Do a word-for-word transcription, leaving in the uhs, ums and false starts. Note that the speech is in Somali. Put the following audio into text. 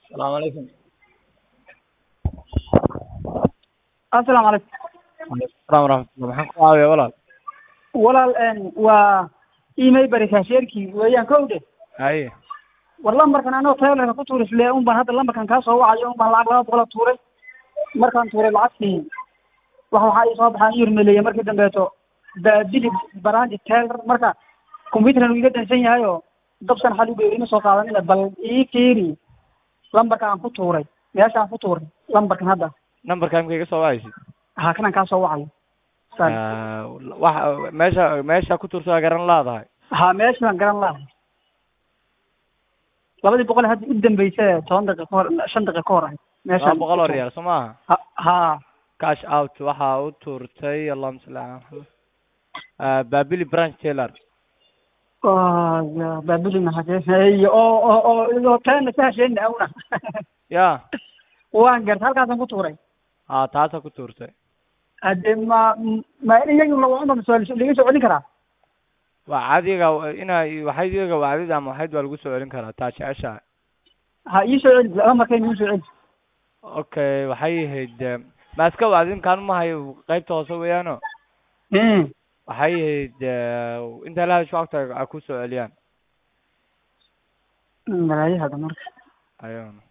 السلام عليكم. السلام عليكم. وعليكم السلام ورحمة الله. maxaan ku caawiyaa walaal? walaal een waa email barikaasheerkii weeyaan kowde haye war lambarkan anoo taylarka ku tuuris lee un baan hadda lambarkan kaa soo wacayo un baan lacag laba boqol oo tuuray markaan tuuray lacagtii wax waxaa ii soo baxaan irmeleeye markii dambeeto baabili baraandi taylar marka computeran iga dansan yahay oo dabsan xal ugeey ima soo qaadanina bal ii fiiri lambarka aan ku tuuray meesha aan ku tuuray lambarkan hadda numberka imika iga soo wacaysid ha kanaan kaa soo wacayo wax meesha meesha ku turtaa garan laadahay ha meesha baan garan lahay labadii boqol hadda u dambeysay toban daqiiqo ka hor shan daqiiqo ka hor ahayd meesha laba boqol oo riyaal soo maaha ha ha cash out waxaa u turtay allahuma salli ala maxamed babili branch tailor ya baabili maxaa oo oo oo oo taana sahasheen awna ya waan gartay halkaasaan ku tuuray ha taasa ku turtay hadde ma ma iyagu lawada masuul laga soo celin karaa waa caadiga ina waxay iyaga wacdida ama waxayd waa lagu soo celin karaa taa jeceshahay ha ii soo celi laba markay ii soo celi okay waxay ahayd maaska wacdin kaan ma hayo qaybta hoose weeyaano mm waxay ahayd inta la hesho waqtiga ku soo celiyaan malaayaha marka ayaan